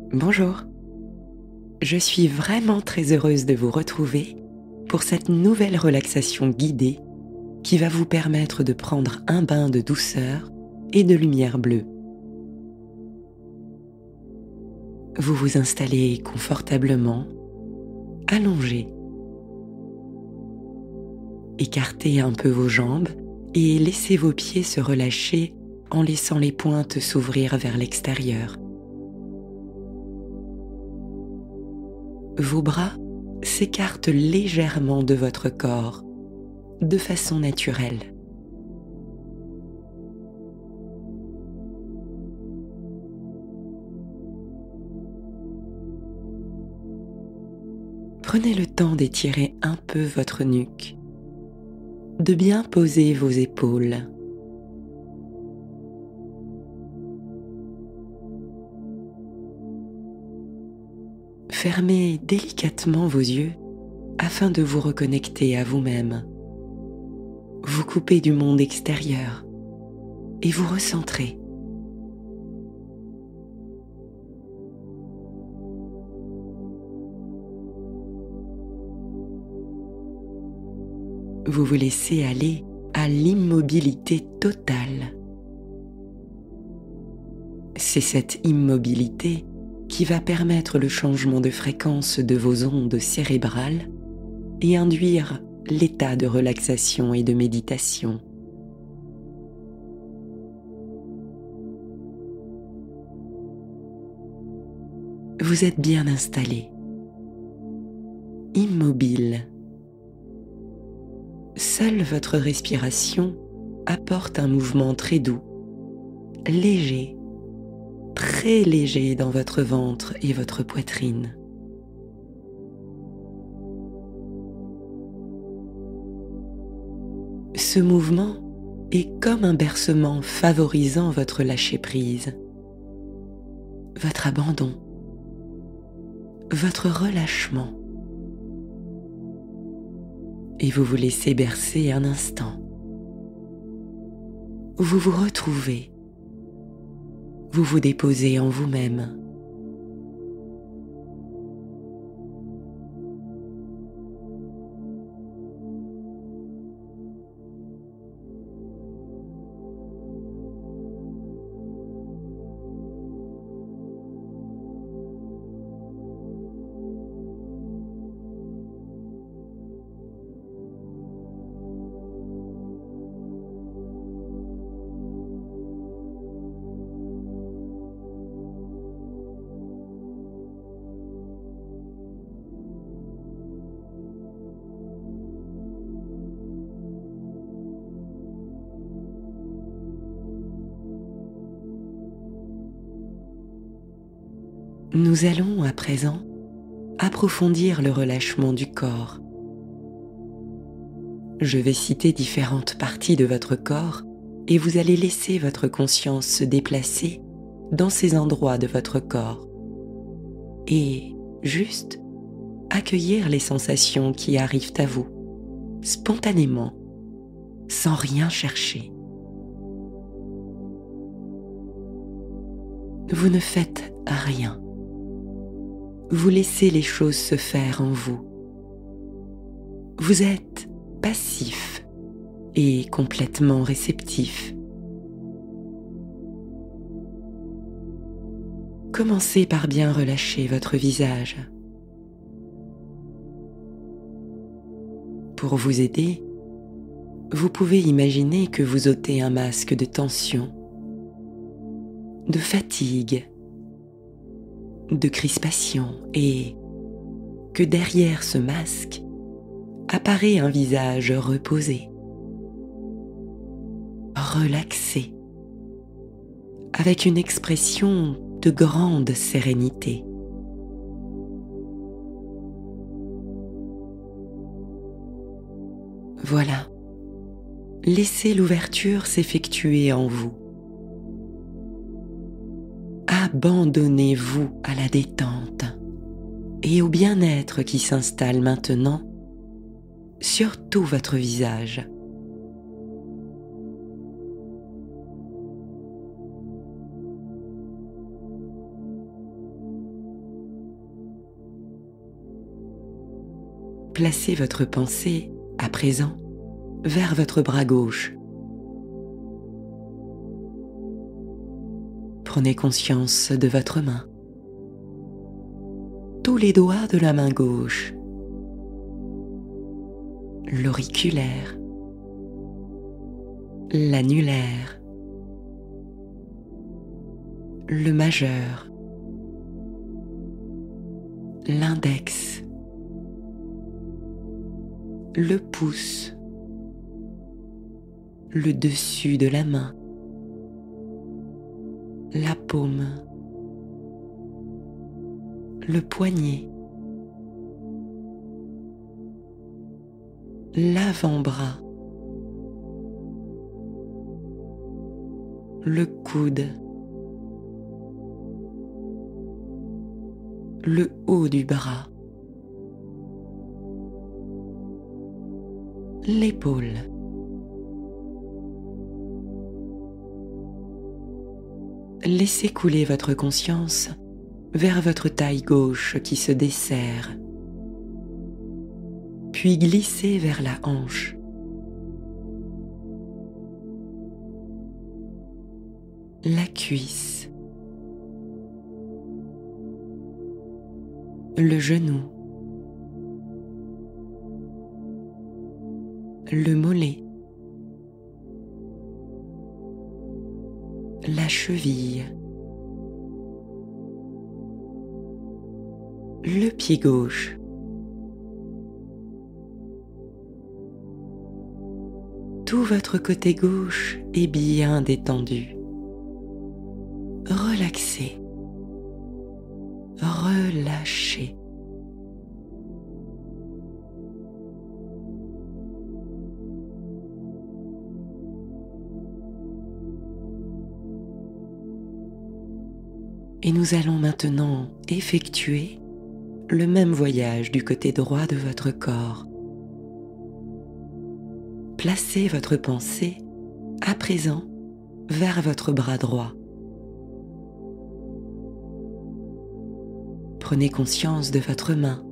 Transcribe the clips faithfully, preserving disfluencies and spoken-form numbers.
Bonjour, je suis vraiment très heureuse de vous retrouver pour cette nouvelle relaxation guidée qui va vous permettre de prendre un bain de douceur et de lumière bleue. Vous vous installez confortablement, allongé. Écartez un peu vos jambes et laissez vos pieds se relâcher en laissant les pointes s'ouvrir vers l'extérieur. Vos bras s'écartent légèrement de votre corps, de façon naturelle. Prenez le temps d'étirer un peu votre nuque, de bien poser vos épaules. Fermez délicatement vos yeux afin de vous reconnecter à vous-même. Vous coupez du monde extérieur et vous recentrez. Vous vous laissez aller à l'immobilité totale. C'est cette immobilité qui va permettre le changement de fréquence de vos ondes cérébrales et induire l'état de relaxation et de méditation. Vous êtes bien installé, immobile. Seule votre respiration apporte un mouvement très doux, léger, très léger dans votre ventre et votre poitrine. Ce mouvement est comme un bercement favorisant votre lâcher-prise, votre abandon, votre relâchement. Et vous vous laissez bercer un instant. Vous vous retrouvez. Vous vous déposez en vous-même. Nous allons à présent approfondir le relâchement du corps. Je vais citer différentes parties de votre corps et vous allez laisser votre conscience se déplacer dans ces endroits de votre corps et juste accueillir les sensations qui arrivent à vous, spontanément, sans rien chercher. Vous ne faites rien. Vous laissez les choses se faire en vous. Vous êtes passif et complètement réceptif. Commencez par bien relâcher votre visage. Pour vous aider, vous pouvez imaginer que vous ôtez un masque de tension, de fatigue, de crispation et que derrière ce masque apparaît un visage reposé, relaxé, avec une expression de grande sérénité. Voilà, laissez l'ouverture s'effectuer en vous. Abandonnez-vous à la détente et au bien-être qui s'installe maintenant sur tout votre visage. Placez votre pensée, à présent, vers votre bras gauche. Prenez conscience de votre main. Tous les doigts de la main gauche. L'auriculaire. L'annulaire. Le majeur. L'index. Le pouce. Le dessus de la main. La paume. Le poignet. L'avant-bras. Le coude. Le haut du bras. L'épaule. Laissez couler votre conscience vers votre taille gauche qui se desserre, puis glissez vers la hanche. La cuisse. Le genou. Le mollet. La cheville. Le pied gauche. Tout votre côté gauche est bien détendu. Relaxez. Relâchez. Et nous allons maintenant effectuer le même voyage du côté droit de votre corps. Placez votre pensée à présent vers votre bras droit. Prenez conscience de votre main,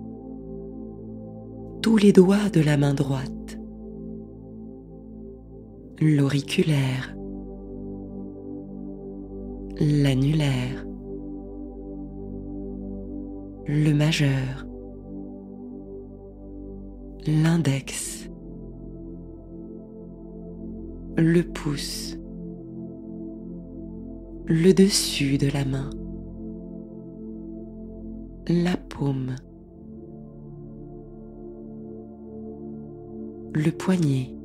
tous les doigts de la main droite, l'auriculaire, l'annulaire, le majeur, l'index, le pouce, le dessus de la main, la paume, le poignet,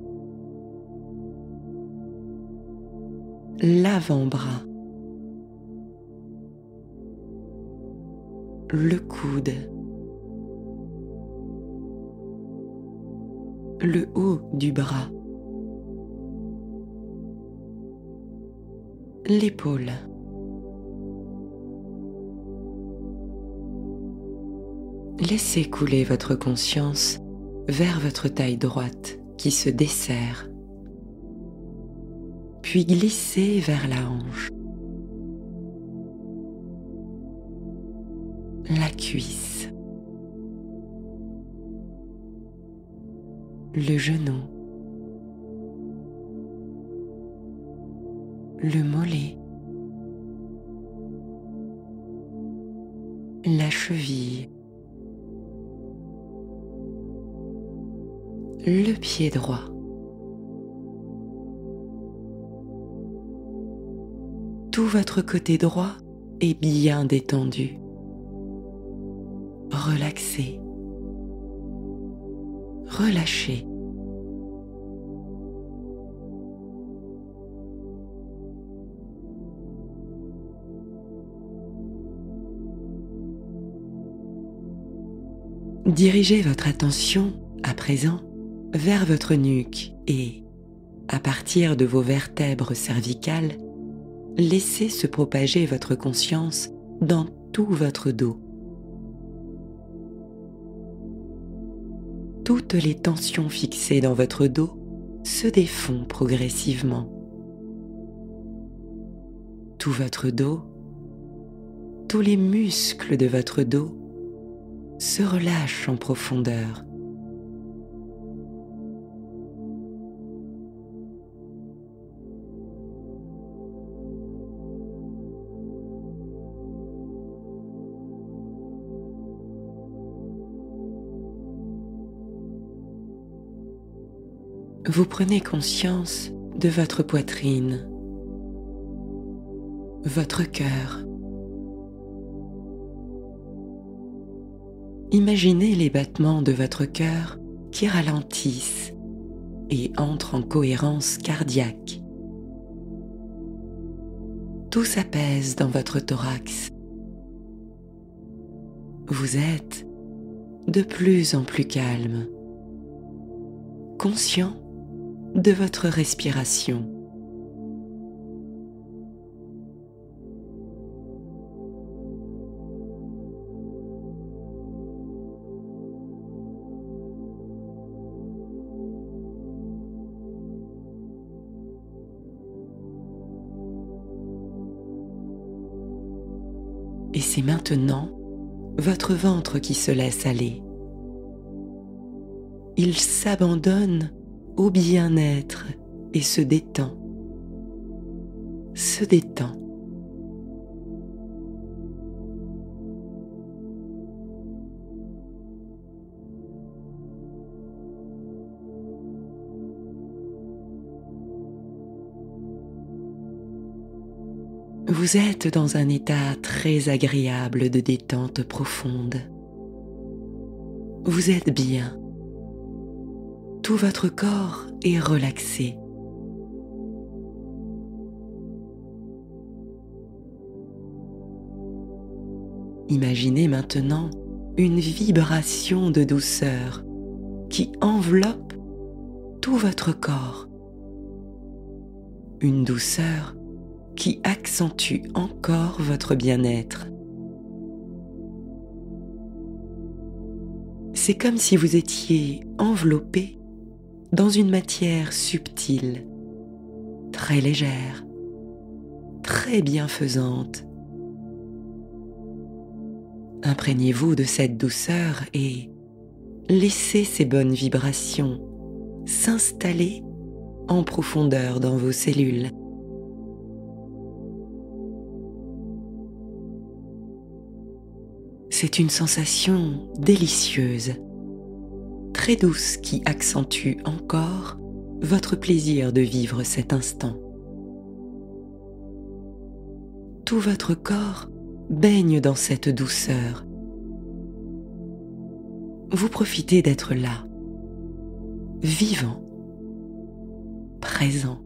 l'avant-bras, le coude, le haut du bras, l'épaule. Laissez couler votre conscience vers votre taille droite qui se desserre, puis glissez vers la hanche, la cuisse, le genou, le mollet, la cheville, le pied droit. Tout votre côté droit est bien détendu. Relaxez. Relâchez. Dirigez votre attention à présent vers votre nuque et, à partir de vos vertèbres cervicales, laissez se propager votre conscience dans tout votre dos. Toutes les tensions fixées dans votre dos se défont progressivement. Tout votre dos, tous les muscles de votre dos se relâche en profondeur. Vous prenez conscience de votre poitrine, votre cœur. Imaginez les battements de votre cœur qui ralentissent et entrent en cohérence cardiaque. Tout s'apaise dans votre thorax. Vous êtes de plus en plus calme, conscient de votre respiration. Et c'est maintenant votre ventre qui se laisse aller. Il s'abandonne au bien-être et se détend, se détend. Vous êtes dans un état très agréable de détente profonde. Vous êtes bien. Tout votre corps est relaxé. Imaginez maintenant une vibration de douceur qui enveloppe tout votre corps. Une douceur qui accentue encore votre bien-être. C'est comme si vous étiez enveloppé dans une matière subtile, très légère, très bienfaisante. Imprégnez-vous de cette douceur et laissez ces bonnes vibrations s'installer en profondeur dans vos cellules. C'est une sensation délicieuse, très douce qui accentue encore votre plaisir de vivre cet instant. Tout votre corps baigne dans cette douceur. Vous profitez d'être là, vivant, présent.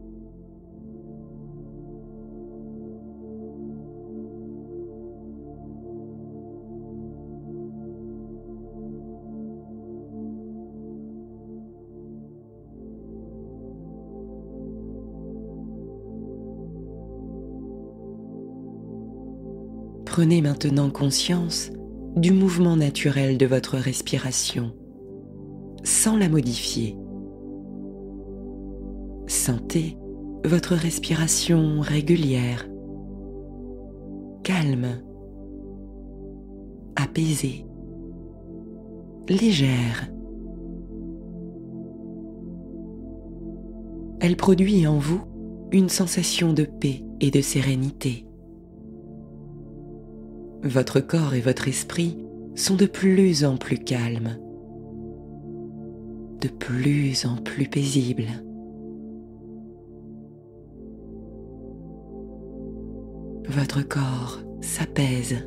Prenez maintenant conscience du mouvement naturel de votre respiration, sans la modifier. Sentez votre respiration régulière, calme, apaisée, légère. Elle produit en vous une sensation de paix et de sérénité. Votre corps et votre esprit sont de plus en plus calmes, de plus en plus paisibles. Votre corps s'apaise.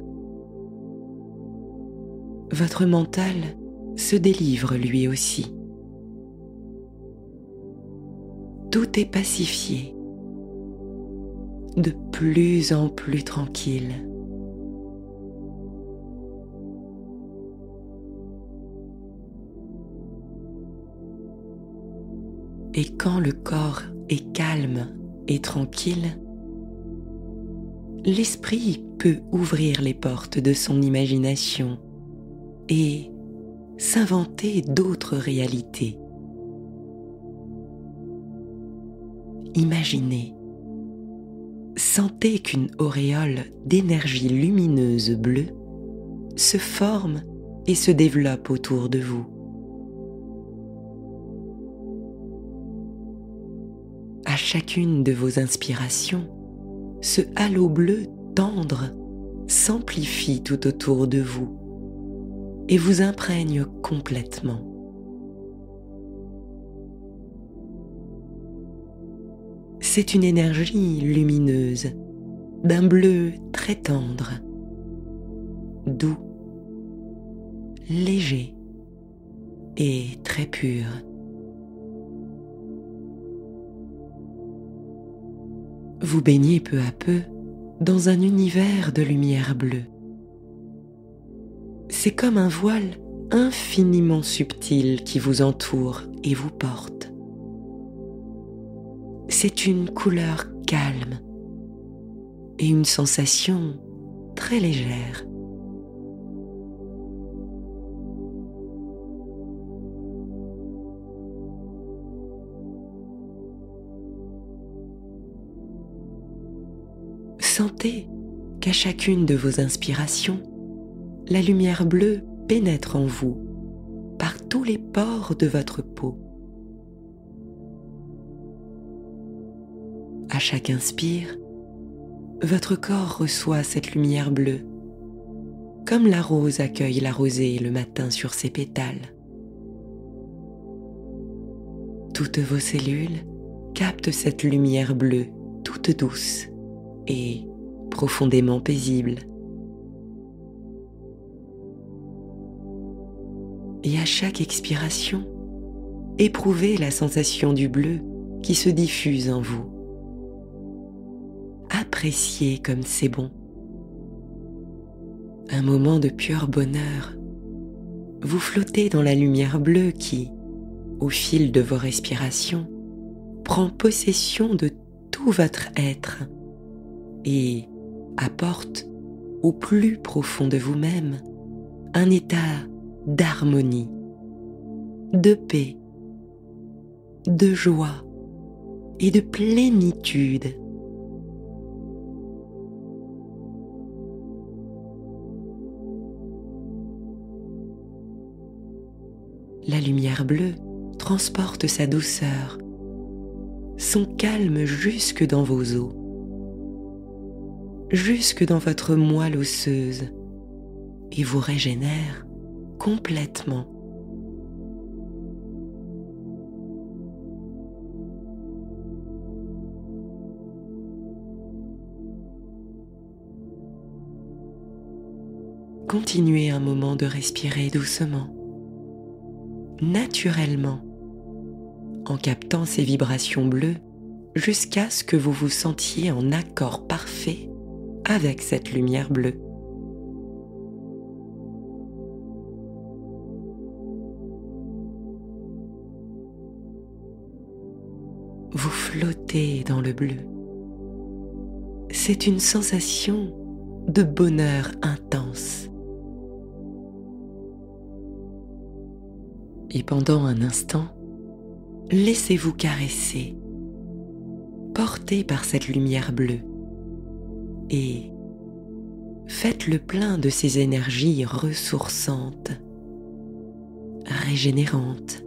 Votre mental se délivre lui aussi. Tout est pacifié, de plus en plus tranquille. Et quand le corps est calme et tranquille, l'esprit peut ouvrir les portes de son imagination et s'inventer d'autres réalités. Imaginez, sentez qu'une auréole d'énergie lumineuse bleue se forme et se développe autour de vous. À chacune de vos inspirations, ce halo bleu tendre s'amplifie tout autour de vous et vous imprègne complètement. C'est une énergie lumineuse, d'un bleu très tendre, doux, léger et très pur. Vous baignez peu à peu dans un univers de lumière bleue. C'est comme un voile infiniment subtil qui vous entoure et vous porte. C'est une couleur calme et une sensation très légère. Sentez qu'à chacune de vos inspirations, la lumière bleue pénètre en vous par tous les pores de votre peau. À chaque inspire, votre corps reçoit cette lumière bleue, comme la rose accueille la rosée le matin sur ses pétales. Toutes vos cellules captent cette lumière bleue toute douce et profondément paisible. Et à chaque expiration, éprouvez la sensation du bleu qui se diffuse en vous. Appréciez comme c'est bon. Un moment de pur bonheur. Vous flottez dans la lumière bleue qui, au fil de vos respirations, prend possession de tout votre être et apporte au plus profond de vous-même un état d'harmonie, de paix, de joie et de plénitude. La lumière bleue transporte sa douceur, son calme jusque dans vos os, jusque dans votre moelle osseuse et vous régénère complètement. Continuez un moment de respirer doucement, naturellement, en captant ces vibrations bleues jusqu'à ce que vous vous sentiez en accord parfait avec cette lumière bleue. Vous flottez dans le bleu. C'est une sensation de bonheur intense. Et pendant un instant, laissez-vous caresser, porté par cette lumière bleue, et faites le plein de ces énergies ressourçantes, régénérantes.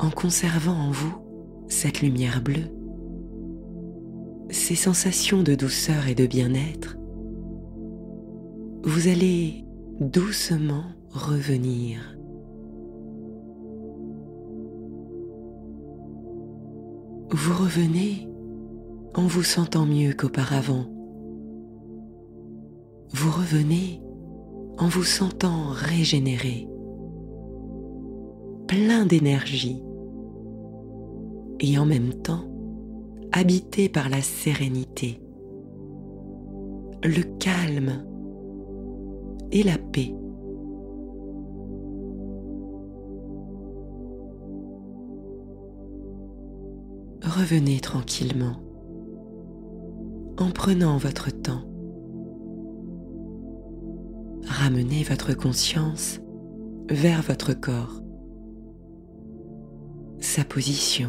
en conservant en vous cette lumière bleue, ces sensations de douceur et de bien-être, vous allez doucement revenir. Vous revenez en vous sentant mieux qu'auparavant. Vous revenez en vous sentant régénéré, plein d'énergie et en même temps habité par la sérénité, le calme et la paix. Revenez tranquillement en prenant votre temps. Ramenez votre conscience vers votre corps, sa position.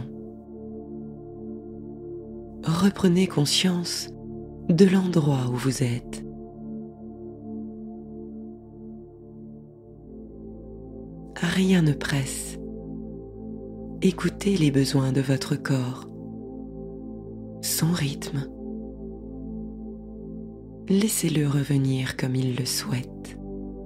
Reprenez conscience de l'endroit où vous êtes. Rien ne presse. Écoutez les besoins de votre corps, son rythme. Laissez-le revenir comme il le souhaite.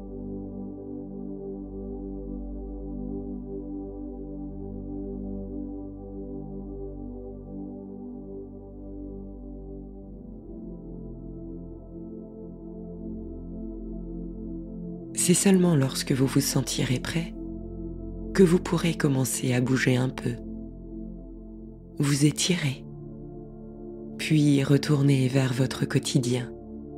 C'est seulement lorsque vous vous sentirez prêt que vous pourrez commencer à bouger un peu, vous étirer, puis retourner vers votre quotidien.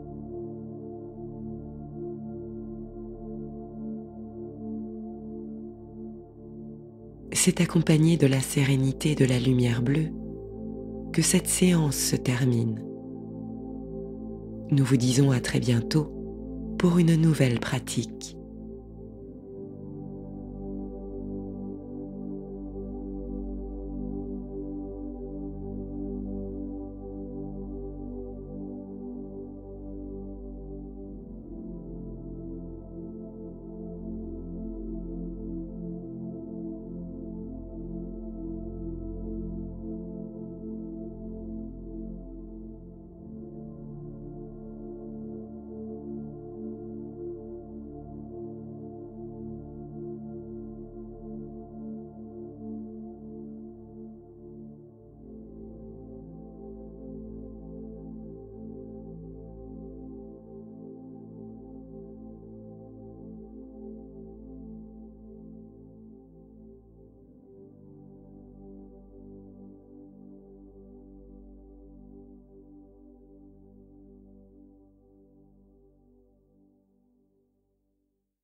C'est accompagné de la sérénité de la lumière bleue que cette séance se termine. Nous vous disons à très bientôt pour une nouvelle pratique.